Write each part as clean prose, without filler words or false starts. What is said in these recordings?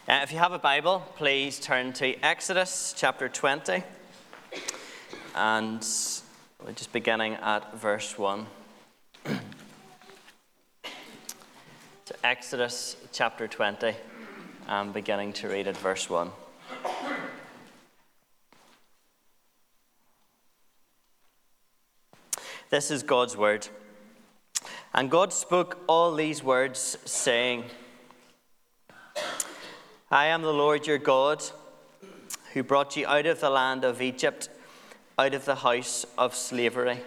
If you have a Bible, please turn to Exodus chapter 20. And we're just beginning at verse 1. So Exodus chapter 20, I'm beginning to read at verse 1. This is God's word. And God spoke all these words, saying, I am the Lord your God, who brought you out of the land of Egypt, out of the house of slavery.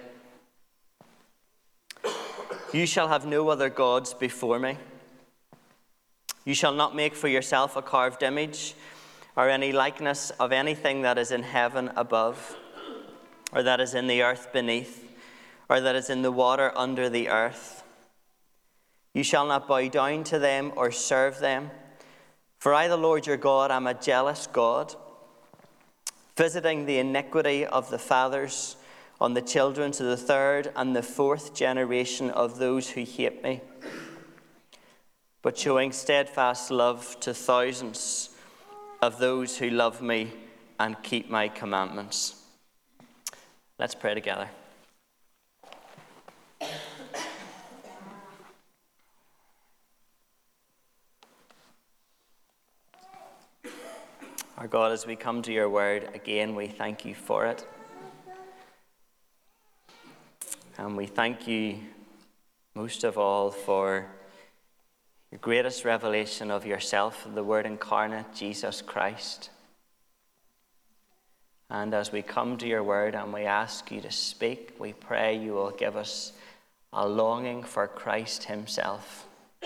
You shall have no other gods before me. You shall not make for yourself a carved image, or any likeness of anything that is in heaven above, or that is in the earth beneath, or that is in the water under the earth. You shall not bow down to them or serve them. For I, the Lord your God, am a jealous God, visiting the iniquity of the fathers on the children to the third and the fourth generation of those who hate me, but showing steadfast love to thousands of those who love me and keep my commandments. Let's pray together. Our God, as we come to your word again, we thank you for it. And we thank you most of all for your greatest revelation of yourself, the Word incarnate, Jesus Christ. And as we come to your word and we ask you to speak, we pray you will give us a longing for Christ himself.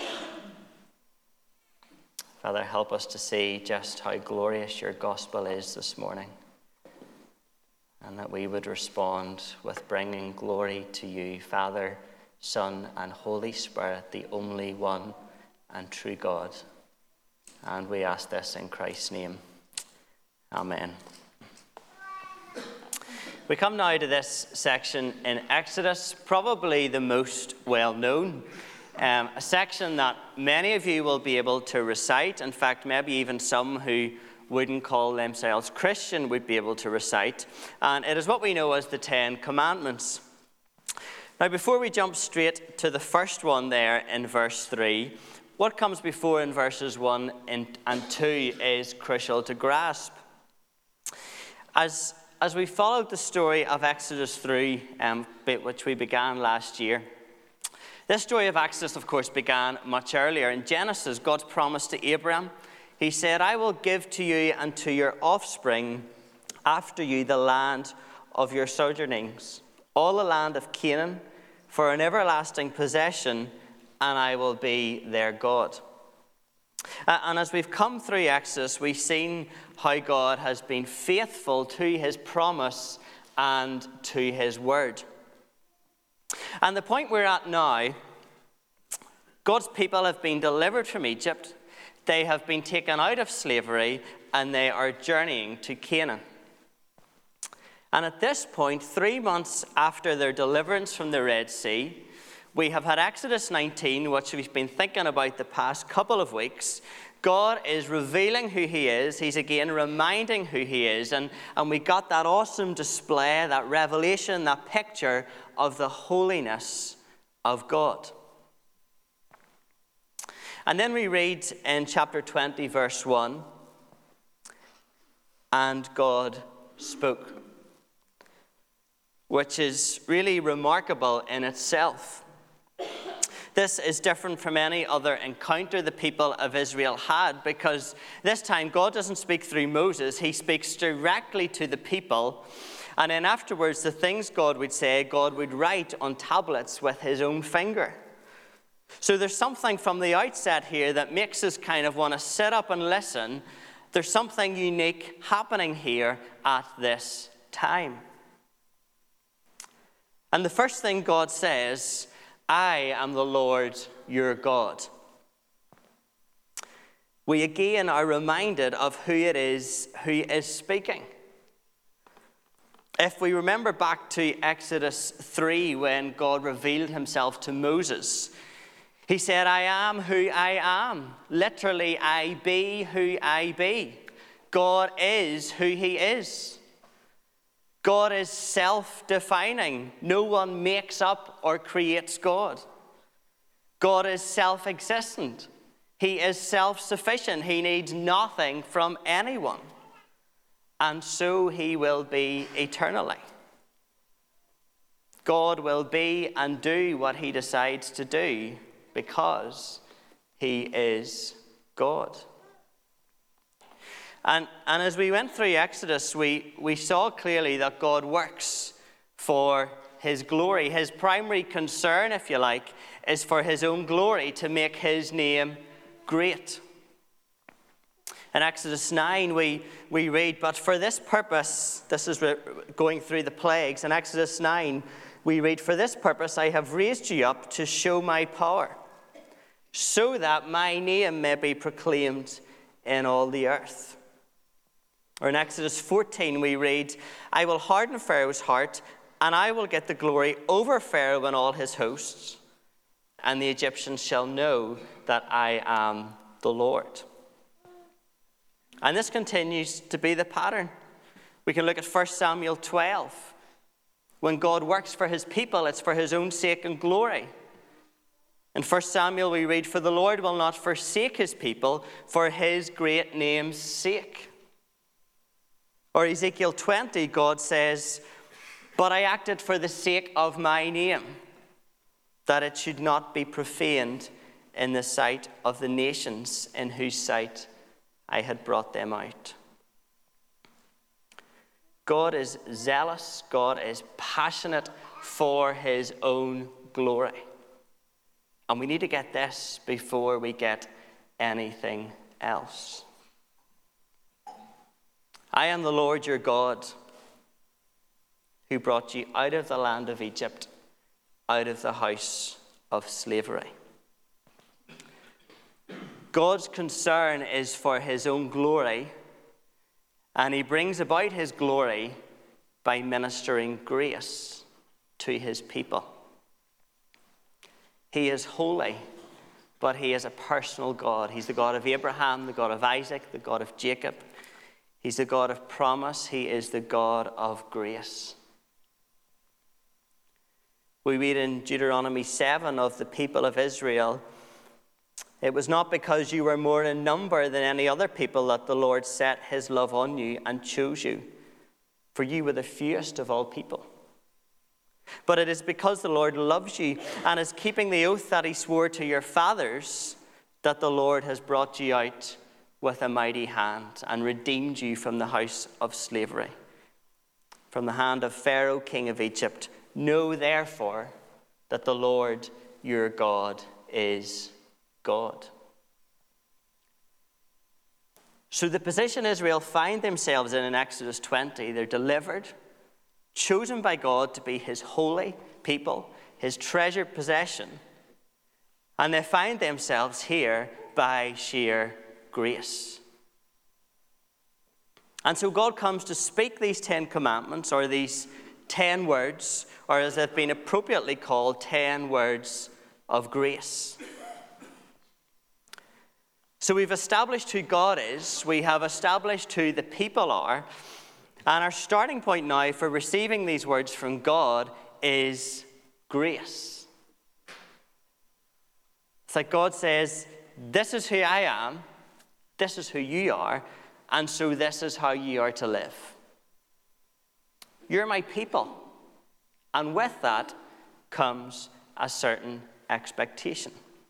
Father, help us to see just how glorious your gospel is this morning, and that we would respond with bringing glory to you, Father, Son, and Holy Spirit, the only one and true God. And we ask this in Christ's name. Amen. We come now to this section in Exodus, probably the most well-known. A section that many of you will be able to recite. In fact, maybe even some who wouldn't call themselves Christian would be able to recite. And it is what we know as the Ten Commandments. Now, before we jump straight to the first one there in verse 3, what comes before in verses 1 and 2 is crucial to grasp. As we followed the story of Exodus 3, which we began last year, this story of Exodus, of course, began much earlier. In Genesis, God's promise to Abraham, he said, I will give to you and to your offspring after you the land of your sojournings, all the land of Canaan, for an everlasting possession, and I will be their God. And as we've come through Exodus, we've seen how God has been faithful to his promise and to his word. And the point we're at now, God's people have been delivered from Egypt, they have been taken out of slavery, and they are journeying to Canaan. And at this point, 3 months after their deliverance from the Red Sea, we have had Exodus 19, which we've been thinking about the past couple of weeks. God is revealing who he is. He's again reminding who he is. And we got that awesome display, that revelation, that picture of the holiness of God. And then we read in chapter 20, verse 1, and God spoke, which is really remarkable in itself. This is different from any other encounter the people of Israel had, because this time God doesn't speak through Moses. He speaks directly to the people. And then afterwards, the things God would say, God would write on tablets with his own finger. So there's something from the outset here that makes us kind of want to sit up and listen. There's something unique happening here at this time. And the first thing God says, I am the Lord your God. We again are reminded of who it is who is speaking. If we remember back to Exodus 3, when God revealed himself to Moses, He said, I am who I am. Literally, I be who I be. God is who he is. God is self-defining. No one makes up or creates God. God is self-existent. He is self-sufficient. He needs nothing from anyone. And so he will be eternally. God will be and do what he decides to do because he is God. And as we went through Exodus, we saw clearly that God works for his glory. His primary concern, if you like, is for his own glory, to make his name great. In Exodus 9, we read, but for this purpose, this is going through the plagues. In Exodus 9, we read, for this purpose I have raised you up to show my power, so that my name may be proclaimed in all the earth. Or in Exodus 14, we read, I will harden Pharaoh's heart, and I will get the glory over Pharaoh and all his hosts, and the Egyptians shall know that I am the Lord. And this continues to be the pattern. We can look at 1 Samuel 12. When God works for his people, it's for his own sake and glory. In 1 Samuel, we read, for the Lord will not forsake his people for his great name's sake. Or Ezekiel 20, God says, but I acted for the sake of my name, that it should not be profaned in the sight of the nations in whose sight I had brought them out. God is zealous. God is passionate for his own glory. And we need to get this before we get anything else. I am the Lord your God, who brought you out of the land of Egypt, out of the house of slavery. God's concern is for his own glory, and he brings about his glory by ministering grace to his people. He is holy, but he is a personal God. He's the God of Abraham, the God of Isaac, the God of Jacob. He's the God of promise. He is the God of grace. We read in Deuteronomy 7 of the people of Israel, it was not because you were more in number than any other people that the Lord set his love on you and chose you, for you were the fewest of all people. But it is because the Lord loves you and is keeping the oath that he swore to your fathers that the Lord has brought you out with a mighty hand and redeemed you from the house of slavery, from the hand of Pharaoh, king of Egypt. Know therefore that the Lord your God is God. So the position Israel find themselves in Exodus 20, they're delivered, chosen by God to be his holy people, his treasured possession, and they find themselves here by sheer grace. And so God comes to speak these 10 commandments, or these 10 words, or as they've been appropriately called, 10 words of grace. So we've established who God is, we have established who the people are, and our starting point now for receiving these words from God is grace. It's like God says, this is who I am, this is who you are, and so this is how you are to live. You're my people, and with that comes a certain expectation.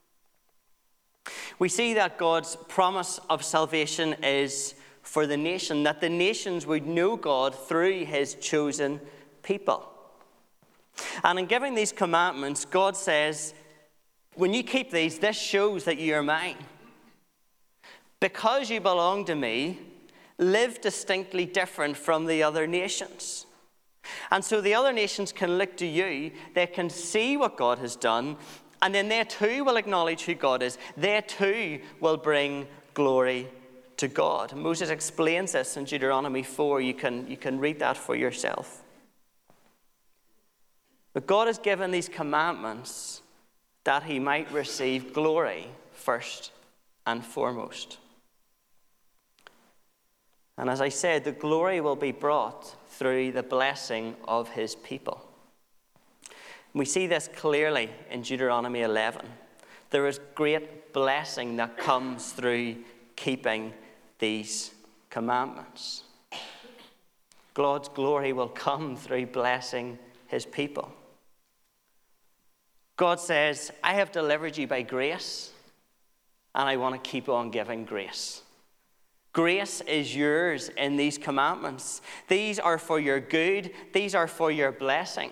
We see that God's promise of salvation is for the nation, that the nations would know God through his chosen people. And in giving these commandments, God says, when you keep these, this shows that you are mine. Because you belong to me, live distinctly different from the other nations. And so the other nations can look to you, they can see what God has done, and then they too will acknowledge who God is. They too will bring glory to God. Moses explains this in Deuteronomy 4. You can read that for yourself. But God has given these commandments that he might receive glory first and foremost. And as I said, the glory will be brought through the blessing of his people. We see this clearly in Deuteronomy 11. There is great blessing that comes through keeping these commandments. God's glory will come through blessing his people. God says, I have delivered you by grace, and I want to keep on giving grace. Grace is yours in these commandments. These are for your good. These are for your blessing.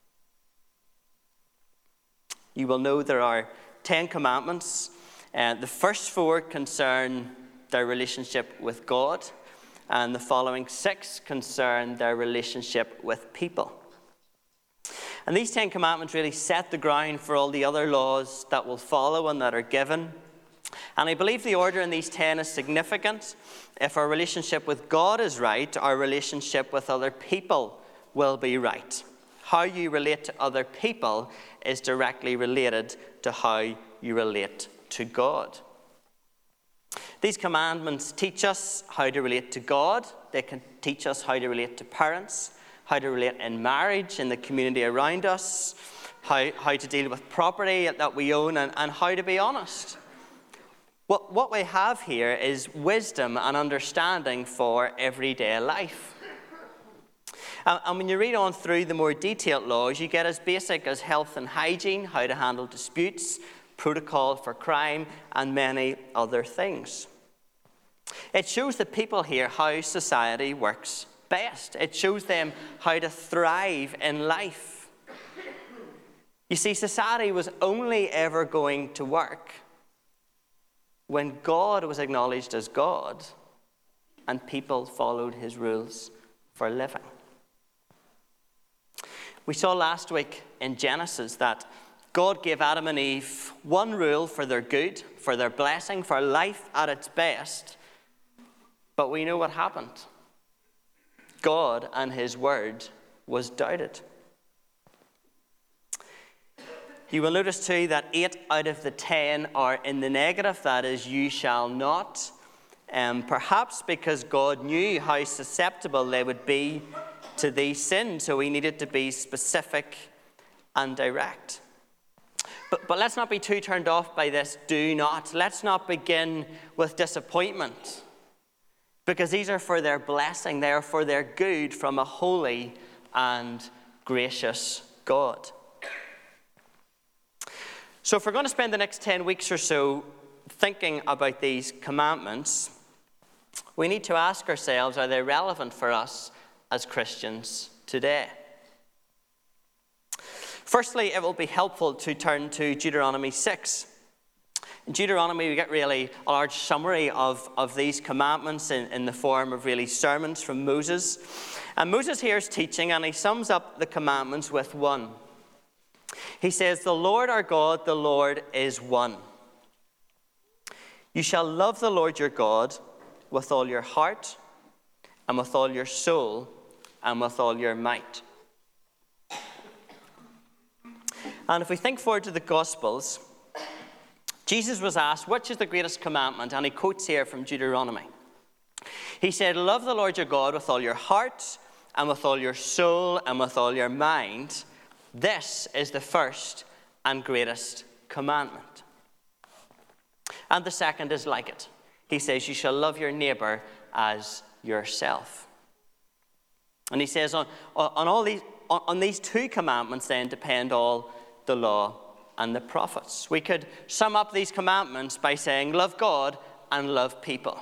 You will know there are 10 commandments. The first 4 concern their relationship with God, and the following 6 concern their relationship with people. And these 10 commandments really set the ground for all the other laws that will follow and that are given. And I believe the order in these 10 is significant. If our relationship with God is right, our relationship with other people will be right. How you relate to other people is directly related to how you relate to God. These commandments teach us how to relate to God. They can teach us how to relate to parents, how to relate in marriage, in the community around us, how to deal with property that we own, and how to be honest. What we have here is wisdom and understanding for everyday life. And when you read on through the more detailed laws, you get as basic as health and hygiene, how to handle disputes, protocol for crime, and many other things. It shows the people here how society works best. It shows them how to thrive in life. You see, society was only ever going to work when God was acknowledged as God and people followed his rules for living. We saw last week in Genesis that God gave Adam and Eve one rule for their good, for their blessing, for life at its best. But we know what happened. God and his word was doubted. You will notice too that 8 out of the 10 are in the negative. That is, you shall not. Perhaps because God knew how susceptible they would be to these sins, so he needed to be specific and direct. But let's not be too turned off by this do not. Let's not begin with disappointment, because these are for their blessing. They are for their good from a holy and gracious God. So if we're going to spend the next 10 weeks or so thinking about these commandments, we need to ask ourselves, are they relevant for us as Christians today? Firstly, it will be helpful to turn to Deuteronomy 6. In Deuteronomy, we get really a large summary of these commandments in the form of really sermons from Moses. And Moses here is teaching, and he sums up the commandments with one. He says, the Lord our God, the Lord is one. You shall love the Lord your God with all your heart, and with all your soul, and with all your might. And if we think forward to the Gospels, Jesus was asked, which is the greatest commandment? And he quotes here from Deuteronomy. He said, love the Lord your God with all your heart, and with all your soul, and with all your mind. This is the first and greatest commandment. And the second is like it. He says, you shall love your neighbor as yourself. And he says, on these 2 commandments then depend all the law and the prophets. We could sum up these commandments by saying, love God and love people.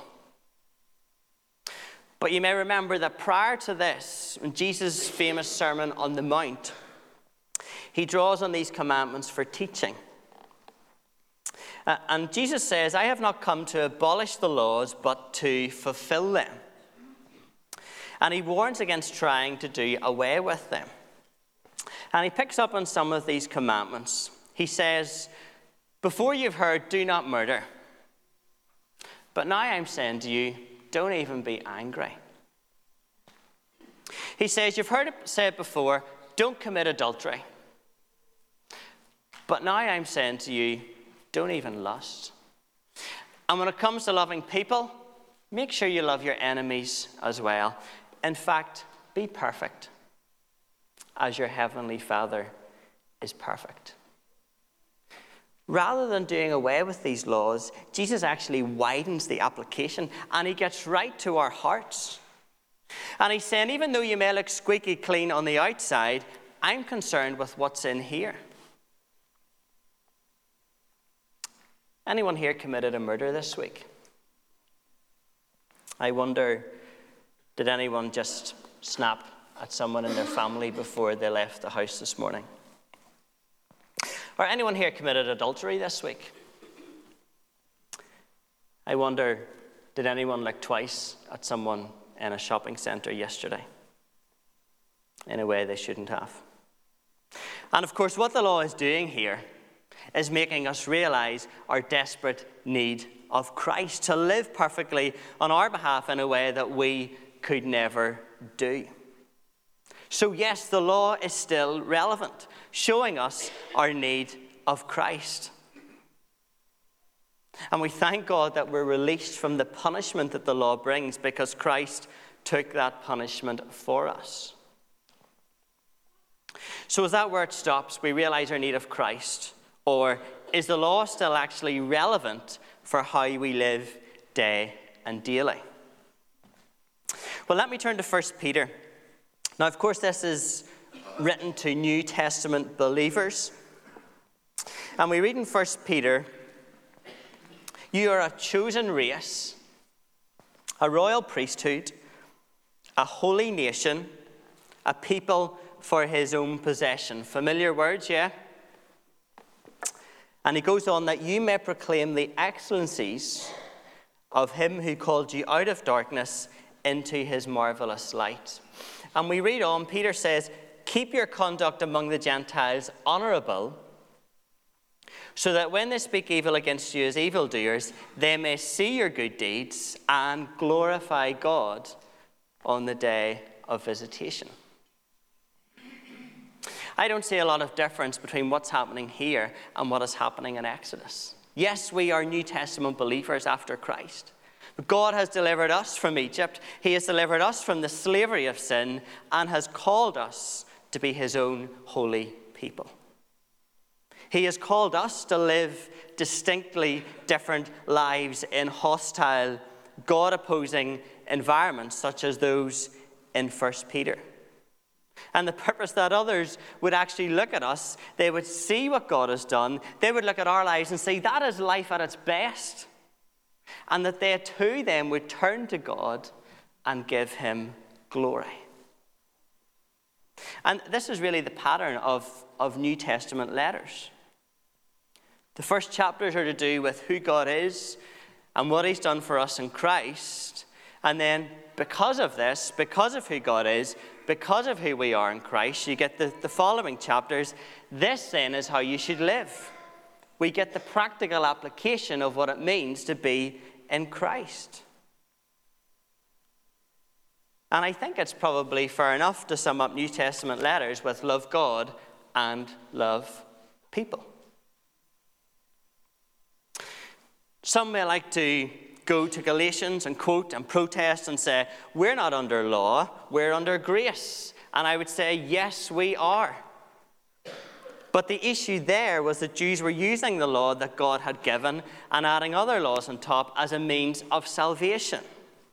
But you may remember that prior to this, in Jesus' famous Sermon on the Mount, he draws on these commandments for teaching. And Jesus says, I have not come to abolish the laws, but to fulfill them. And he warns against trying to do away with them. And he picks up on some of these commandments. He says, before you've heard, do not murder. But now I'm saying to you, don't even be angry. He says, you've heard it said before, don't commit adultery. But now I'm saying to you, don't even lust. And when it comes to loving people, make sure you love your enemies as well. In fact, be perfect, as your heavenly Father is perfect. Rather than doing away with these laws, Jesus actually widens the application, and he gets right to our hearts. And he's saying, even though you may look squeaky clean on the outside, I'm concerned with what's in here. Anyone here committed a murder this week? I wonder, did anyone just snap at someone in their family before they left the house this morning? Or anyone here committed adultery this week? I wonder, did anyone look twice at someone in a shopping centre yesterday in a way they shouldn't have? And of course, what the law is doing here is making us realize our desperate need of Christ to live perfectly on our behalf in a way that we could never do. So yes, the law is still relevant, showing us our need of Christ. And we thank God that we're released from the punishment that the law brings because Christ took that punishment for us. So is that where it stops? We realize our need of Christ? Or is the law still actually relevant for how we live day and daily? Well, let me turn to 1 Peter. Now, of course, this is written to New Testament believers. And we read in 1 Peter, you are a chosen race, a royal priesthood, a holy nation, a people for his own possession. Familiar words, yeah? And he goes on, that you may proclaim the excellencies of him who called you out of darkness into his marvelous light. And we read on, Peter says, keep your conduct among the Gentiles honorable, so that when they speak evil against you as evildoers, they may see your good deeds and glorify God on the day of visitation. I don't see a lot of difference between what's happening here and what is happening in Exodus. Yes, we are New Testament believers after Christ. But God has delivered us from Egypt. He has delivered us from the slavery of sin and has called us to be his own holy people. He has called us to live distinctly different lives in hostile, God-opposing environments such as those in 1 Peter. And the purpose that others would actually look at us, they would see what God has done, they would look at our lives and say, that is life at its best. And that they too then would turn to God and give him glory. And this is really the pattern of New Testament letters. The first chapters are to do with who God is and what he's done for us in Christ. And then because of this, because of who God is, because of who we are in Christ, you get the following chapters. This then is how you should live. We get the practical application of what it means to be in Christ. And I think it's probably fair enough to sum up New Testament letters with love God and love people. Some may like to go to Galatians and quote and protest and say, we're not under law, we're under grace. And I would say, yes, we are. But the issue there was that Jews were using the law that God had given and adding other laws on top as a means of salvation.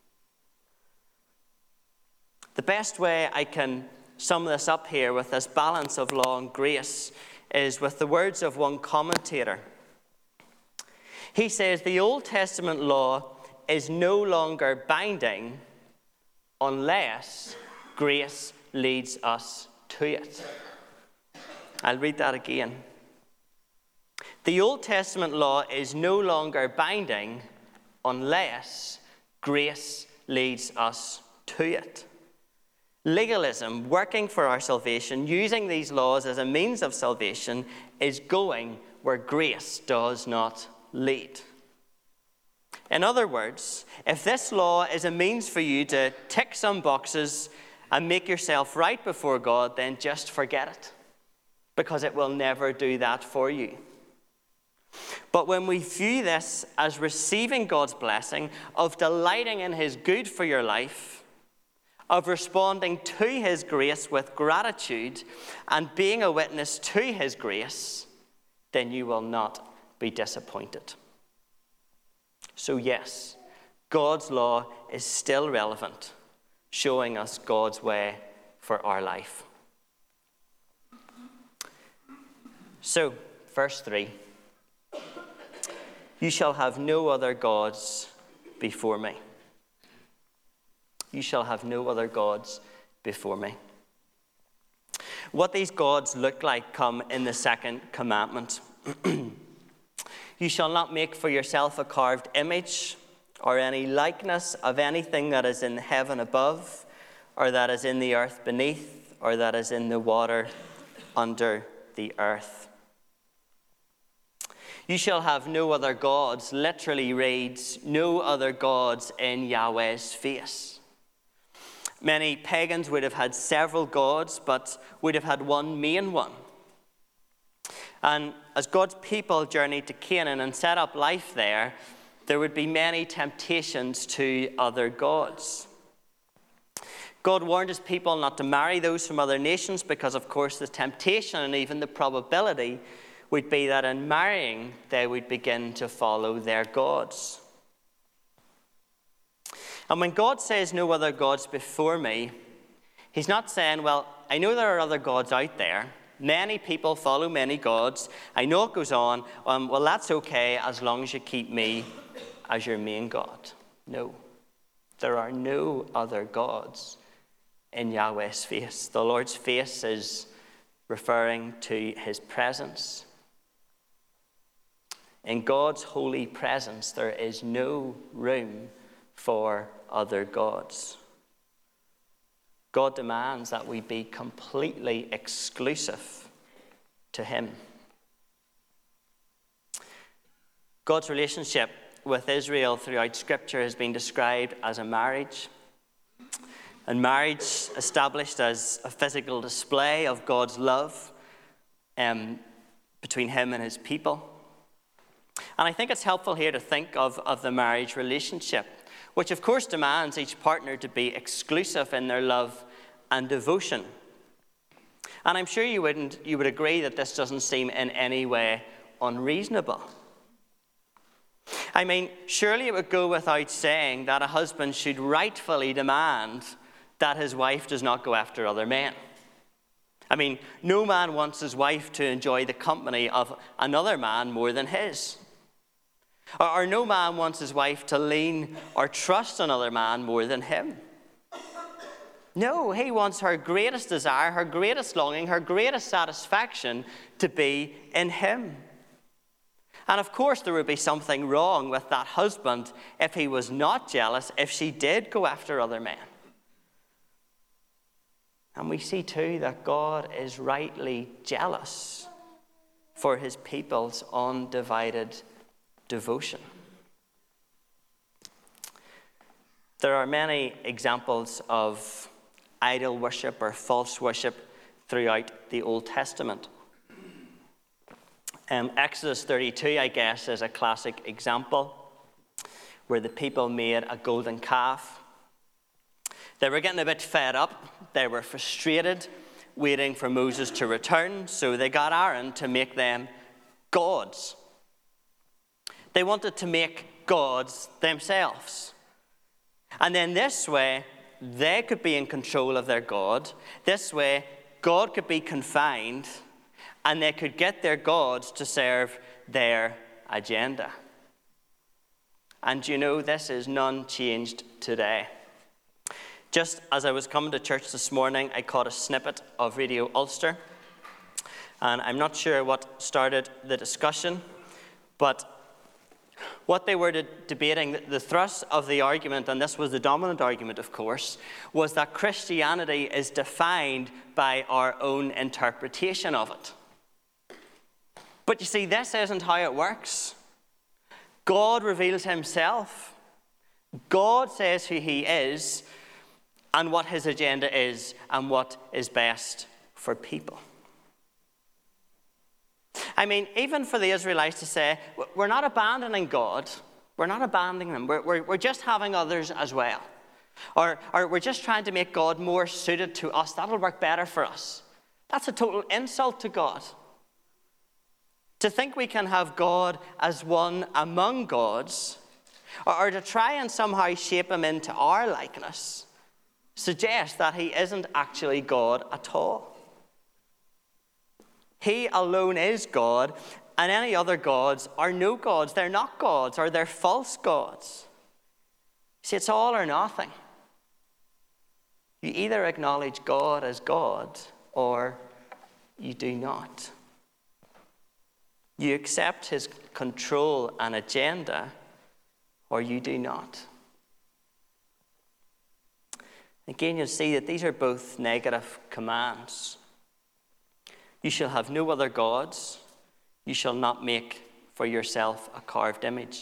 The best way I can sum this up here with this balance of law and grace is with the words of one commentator. He says, the Old Testament law is no longer binding unless grace leads us to it. I'll read that again. The Old Testament law is no longer binding unless grace leads us to it. Legalism, working for our salvation, using these laws as a means of salvation, is going where grace does not lead. In other words, if this law is a means for you to tick some boxes and make yourself right before God, then just forget it. because it will never do that for you. But when we view this as receiving God's blessing, of delighting in his good for your life, of responding to his grace with gratitude and being a witness to his grace, then you will not be disappointed. So yes, God's law is still relevant, showing us God's way for our life. So, verse 3. You shall have no other gods before me. You shall have no other gods before me. What these gods look like come in the second commandment. You shall not make for yourself a carved image or any likeness of anything that is in heaven above, or that is in the earth beneath, or that is in the water under the earth. You shall have no other gods literally reads, no other gods in Yahweh's face. Many pagans would have had several gods, but would have had one main one. And as God's people journeyed to Canaan and set up life there, there would be many temptations to other gods. God warned his people not to marry those from other nations because, of course, the temptation and even the probability would be that in marrying, they would begin to follow their gods. And when God says no other gods before me, he's not saying, well, I know there are other gods out there. Many people follow many gods. I know it goes on. Well, that's okay as long as you keep me as your main God. No, there are no other gods in Yahweh's face. The Lord's face is referring to his presence. In God's holy presence, there is no room for other gods. God demands that we be completely exclusive to him. God's relationship with Israel throughout Scripture has been described as a marriage. And marriage established as a physical display of God's love between him and his people. And I think it's helpful here to think of the marriage relationship, which of course demands each partner to be exclusive in their love and devotion. And I'm sure you would agree that this doesn't seem in any way unreasonable. I mean, surely it would go without saying that a husband should rightfully demand that his wife does not go after other men. I mean, no man wants his wife to enjoy the company of another man more than his. Or no man wants his wife to lean or trust another man more than him. No, he wants her greatest desire, her greatest longing, her greatest satisfaction to be in him. And of course, there would be something wrong with that husband if he was not jealous, if she did go after other men. And we see too that God is rightly jealous for his people's undivided devotion. There are many examples of idol worship or false worship throughout the Old Testament. Exodus 32, I guess, is a classic example where the people made a golden calf. They were getting a bit fed up. They were frustrated, waiting for Moses to return, so they got Aaron to make them gods. They wanted to make gods themselves. And then this way, they could be in control of their God. This way, God could be confined, and they could get their gods to serve their agenda. And you know, this is none changed today. Just as I was coming to church this morning, I caught a snippet of Radio Ulster. And I'm not sure what started the discussion, but what they were debating, the thrust of the argument, and this was the dominant argument, of course, was that Christianity is defined by our own interpretation of it. But you see, this isn't how it works. God reveals himself. God says who he is and what his agenda is and what is best for people. I mean, even for the Israelites to say, we're not abandoning God, we're not abandoning them, we're just having others as well. Or we're just trying to make God more suited to us, that'll work better for us. That's a total insult to God. To think we can have God as one among gods, or to try and somehow shape him into our likeness, suggests that he isn't actually God at all. He alone is God, and any other gods are no gods. They're not gods, or they're false gods. See, it's all or nothing. You either acknowledge God as God, or you do not. You accept his control and agenda, or you do not. Again, you'll see that these are both negative commands. You shall have no other gods. You shall not make for yourself a carved image.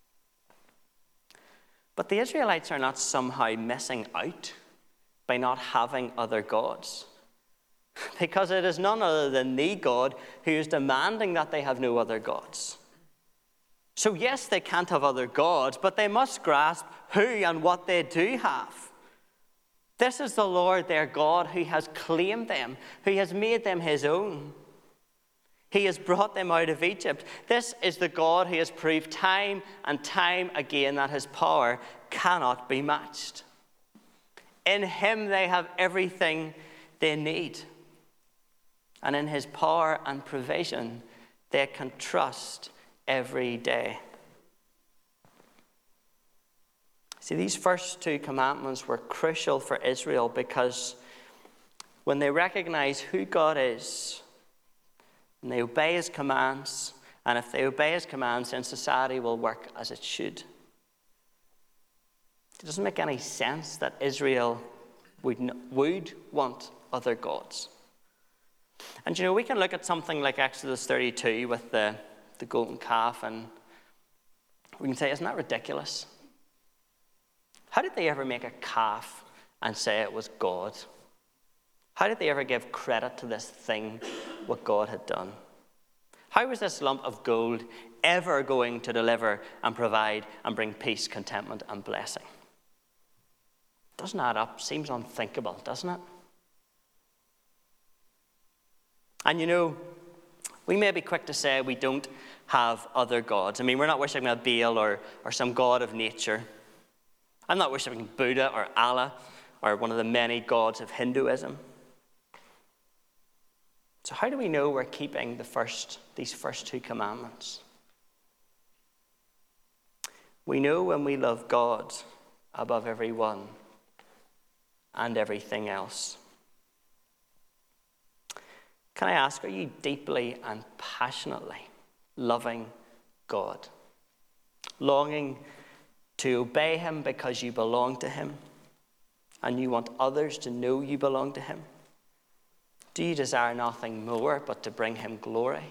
But the Israelites are not somehow missing out by not having other gods, because it is none other than the God who is demanding that they have no other gods. So yes, they can't have other gods, but they must grasp who and what they do have. This is the Lord their God who has claimed them, who has made them his own. He has brought them out of Egypt. This is the God who has proved time and time again that his power cannot be matched. In him they have everything they need. And in his power and provision, they can trust every day. See, these first two commandments were crucial for Israel because when they recognize who God is and they obey his commands, and if they obey his commands, then society will work as it should. It doesn't make any sense that Israel would want other gods. And we can look at something like Exodus 32 with the golden calf, and we can say, isn't that ridiculous? How did they ever make a calf and say it was God? How did they ever give credit to this thing, what God had done? How was this lump of gold ever going to deliver and provide and bring peace, contentment, and blessing? Doesn't add up. Seems unthinkable, doesn't it? And we may be quick to say we don't have other gods. I mean, we're not worshiping a Baal or some god of nature. I'm not worshiping Buddha or Allah or one of the many gods of Hinduism. So how do we know we're keeping these first two commandments? We know when we love God above everyone and everything else. Can I ask, are you deeply and passionately loving God? Longing to obey him because you belong to him and you want others to know you belong to him? Do you desire nothing more but to bring him glory?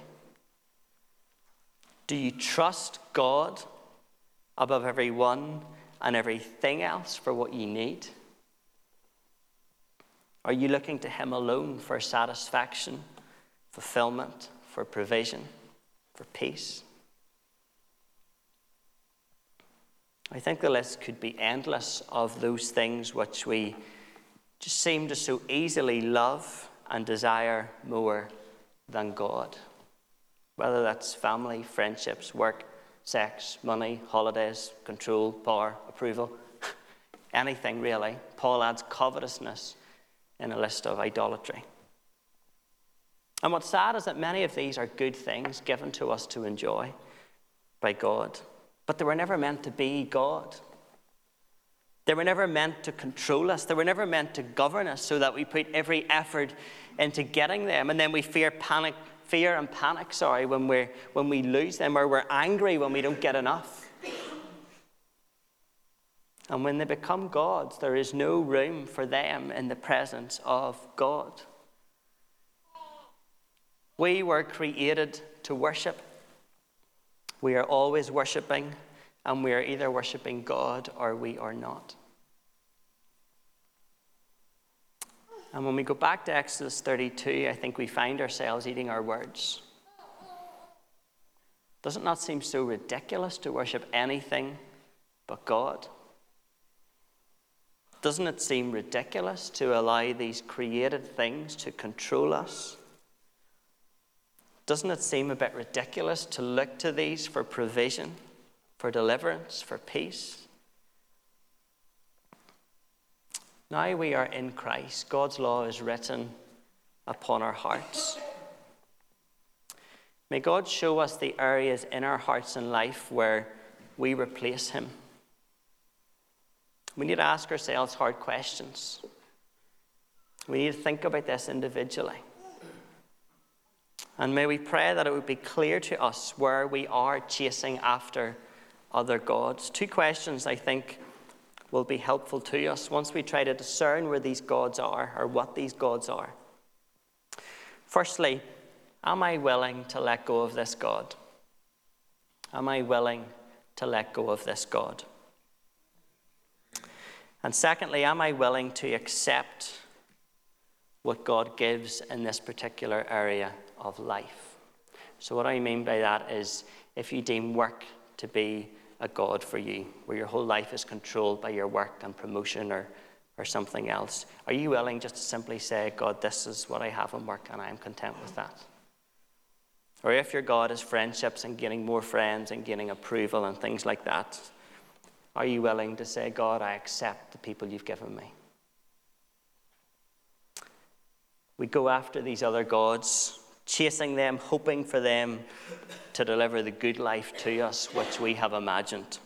Do you trust God above everyone and everything else for what you need? Are you looking to him alone for satisfaction, fulfillment, for provision, for peace? I think the list could be endless of those things which we just seem to so easily love and desire more than God. Whether that's family, friendships, work, sex, money, holidays, control, power, approval, anything really. Paul adds covetousness in a list of idolatry. And what's sad is that many of these are good things given to us to enjoy by God, but they were never meant to be God. They were never meant to control us. They were never meant to govern us so that we put every effort into getting them, and then we fear and panic when we lose them, or we're angry when we don't get enough. And when they become gods, there is no room for them in the presence of God. We were created to worship. We are always worshiping, and we are either worshiping God or we are not. And when we go back to Exodus 32, I think we find ourselves eating our words. Does it not seem so ridiculous to worship anything but God? Doesn't it seem ridiculous to allow these created things to control us? Doesn't it seem a bit ridiculous to look to these for provision, for deliverance, for peace? Now we are in Christ. God's law is written upon our hearts. May God show us the areas in our hearts and life where we replace him. We need to ask ourselves hard questions. We need to think about this individually. And may we pray that it would be clear to us where we are chasing after other gods. 2 questions, I think, will be helpful to us once we try to discern where these gods are or what these gods are. Firstly, am I willing to let go of this God? Am I willing to let go of this God? And secondly, am I willing to accept what God gives in this particular area of life? So what I mean by that is, if you deem work to be a God for you, where your whole life is controlled by your work and promotion or something else, are you willing just to simply say, God, this is what I have in work and I am content with that? Or if your God is friendships and gaining more friends and gaining approval and things like that, are you willing to say, God, I accept the people you've given me? We go after these other gods, chasing them, hoping for them to deliver the good life to us, which we have imagined.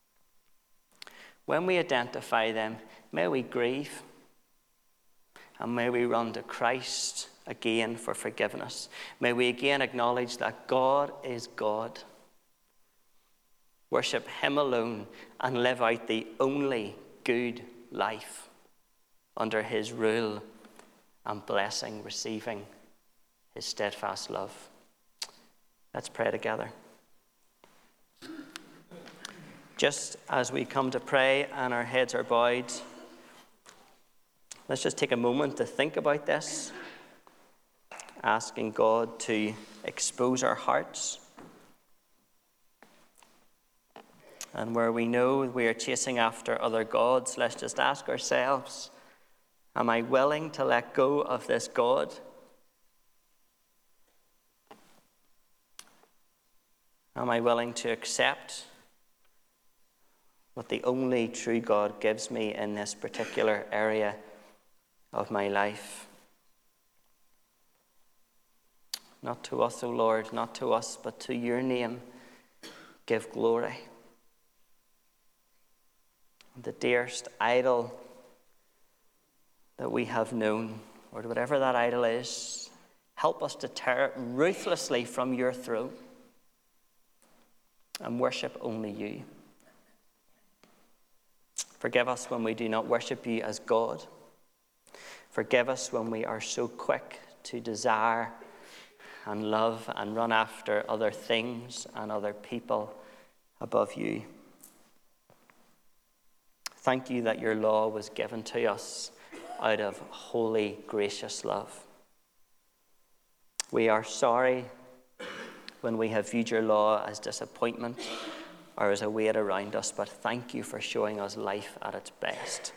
When we identify them, may we grieve, and may we run to Christ again for forgiveness. May we again acknowledge that God is God. Worship him alone and live out the only good life under his rule and blessing, receiving his steadfast love. Let's pray together. Just as we come to pray and our heads are bowed, let's just take a moment to think about this, asking God to expose our hearts. And where we know we are chasing after other gods, let's just ask ourselves, am I willing to let go of this God? Am I willing to accept what the only true God gives me in this particular area of my life? Not to us, O Lord, not to us, but to your name give glory. The dearest idol that we have known, or whatever that idol is, help us to tear it ruthlessly from your throne and worship only you. Forgive us when we do not worship you as God. Forgive us when we are so quick to desire and love and run after other things and other people above you. Thank you that your law was given to us out of holy, gracious love. We are sorry when we have viewed your law as disappointment or as a weight around us, but thank you for showing us life at its best.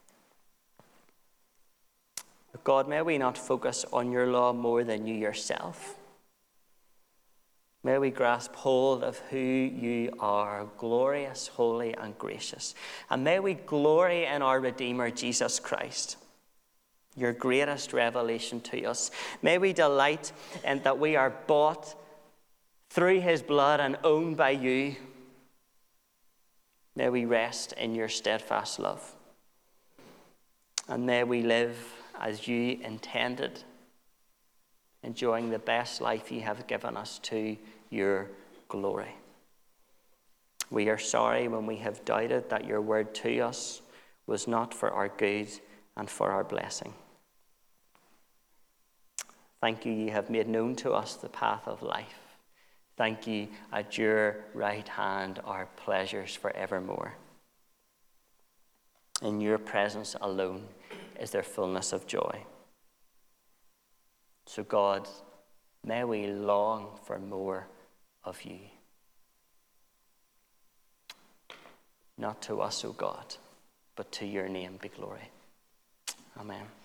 But God, may we not focus on your law more than you yourself. May we grasp hold of who you are, glorious, holy, and gracious. And may we glory in our Redeemer, Jesus Christ, your greatest revelation to us. May we delight in that we are bought through his blood and owned by you. May we rest in your steadfast love. And may we live as you intended, enjoying the best life you have given us to your glory. We are sorry when we have doubted that your word to us was not for our good and for our blessing. Thank you, you have made known to us the path of life. Thank you, at your right hand are pleasures forevermore. In your presence alone is there fullness of joy. So God, may we long for more of you. not to us, O God, but to your name be glory. Amen.